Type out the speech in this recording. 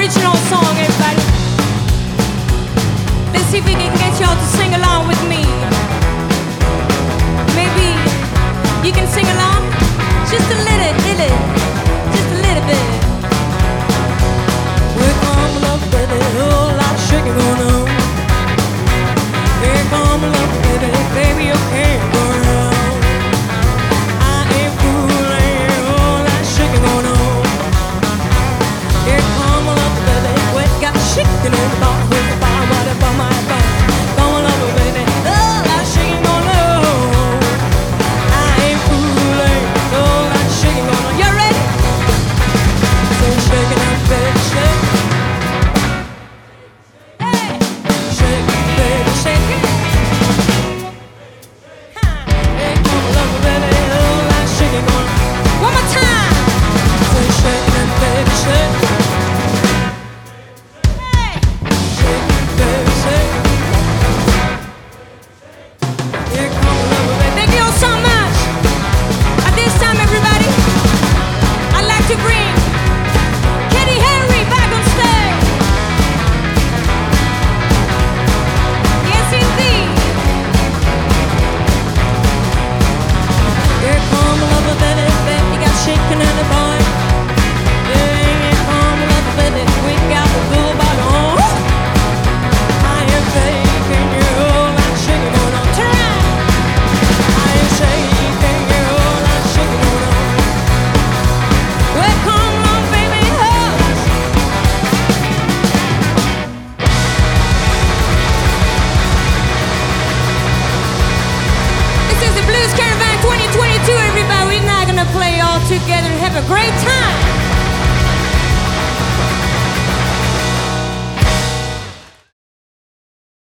original song, everybody. Let's see if we can get y'all to sing along with me. Maybe you can sing along? Just a little bit. Here come love, baby, a whole lot of shaking going on. Here come love, baby, you can't go wrong. I ain't fooling, a whole lot of shaking going on. Here come love, baby, we got shaking in the bar, with the bar, whatever my bar. Come on, love, baby, a whole lot of shaking going on. I ain't fooling, a whole lot of shaking going on. You ready? So shake it up, baby, shake. Shaking and